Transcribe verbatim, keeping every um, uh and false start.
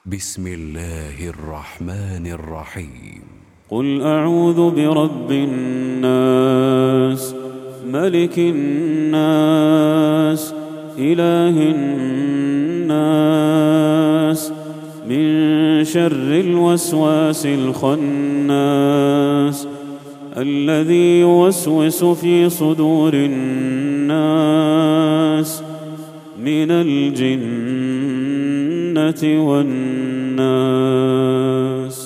بسم الله الرحمن الرحيم. قل أعوذ برب الناس ملك الناس إله الناس من شر الوسواس الخناس الذي يوسوس في صدور الناس من الجنة والناس.